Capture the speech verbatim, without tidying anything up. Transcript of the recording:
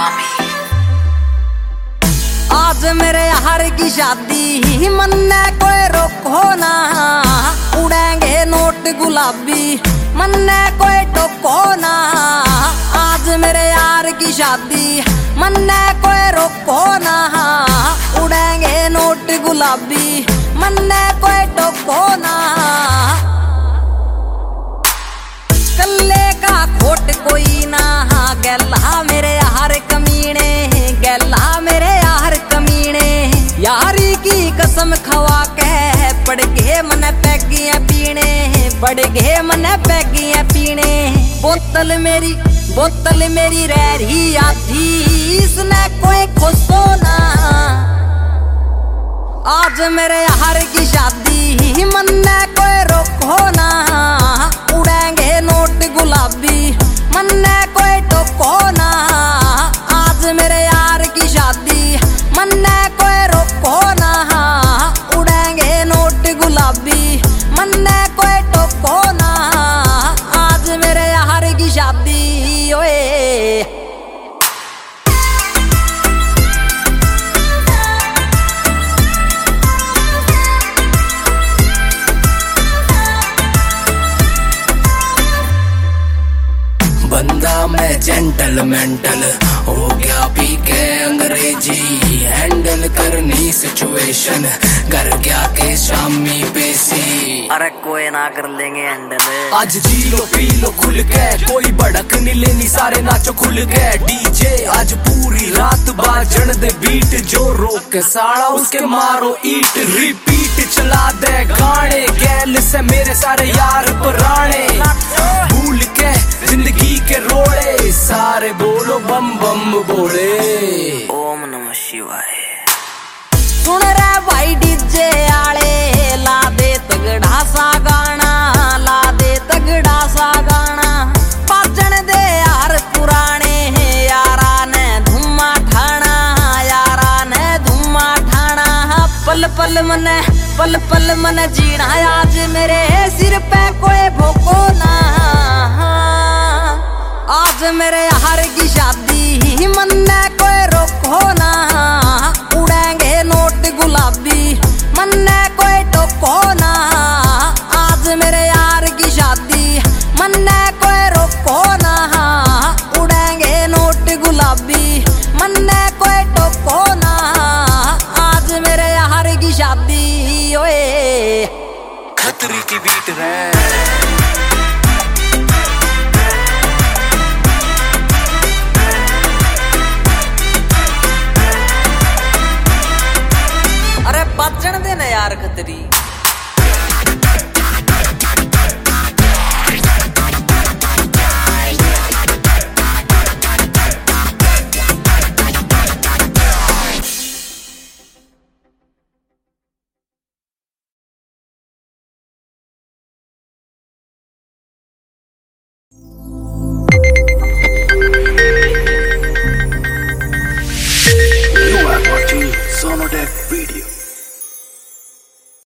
आज मेरे यार की शादी मन्ने कोई रोको ना, उड़ेंगे नोट गुलाबी मन्ने कोई टोको ना। आज मेरे यार की शादी मन्ने कोई रोको ना, उड़ेंगे नोट गुलाबी मन्ने कोई टोको ना। कल्ले का खोट कोई ना, गैला मेरे यार कमीने, गैला मेरे यार कमीने। यारी की कसम खवा के पड़ गए मन पैगियां पीने, पड़ गए मन पैगियां पीने। बोतल मेरी बोतल मेरी रह रही आधी, इसने कोई खुशो ना। आज मेरे यार की शादी मन्ने कोई रोको ना, उड़ेंगे नोट गुलाबी मन्ने कोई टोको ना। आज मेरे यार की शादी मन्ने कोई रोको ना, उड़ेंगे नोट गुलाबी मन्ने कोई टोको ना। आज मेरे यार की शादी ओए। बंदा मैं जेंटल मेंटल हो गया पी के अंग्रेजी, हैंडल करनी सिचुएशन कर गया के शामी पेशी। अरे कोई ना कर लेंगे हैंडल। आज जी लो पी लो खुल के, कोई भड़क नहीं लेनी सारे नाचो खुल के। डीजे आज पूरी रात बाजण दे बीट, जो रोक के साड़ा उसके मारो ईट। रिपीट चला दे गाने, गैल से मेरे सारे यार पुराने। भूल के जिंदगी के रोड़े, सारे बोलो बम बम बोले। ओम नमः शिवाय। सुन रे भाई डीजे आले, ला दे तगड़ा सा गाना, ला दे तगड़ा सा गाना। बाजन दे यार पुराने, यारा ने धुमा ठाना, यारा ने धुमा ठाना। पल पल मने पल पल मन जीना, आज मेरे सिर पे कोई भोको ना। आज मेरे यार की शादी मन्ने कोई रोको ना, उड़ेंगे नोट गुलाबी मन्ने कोई टोको ना।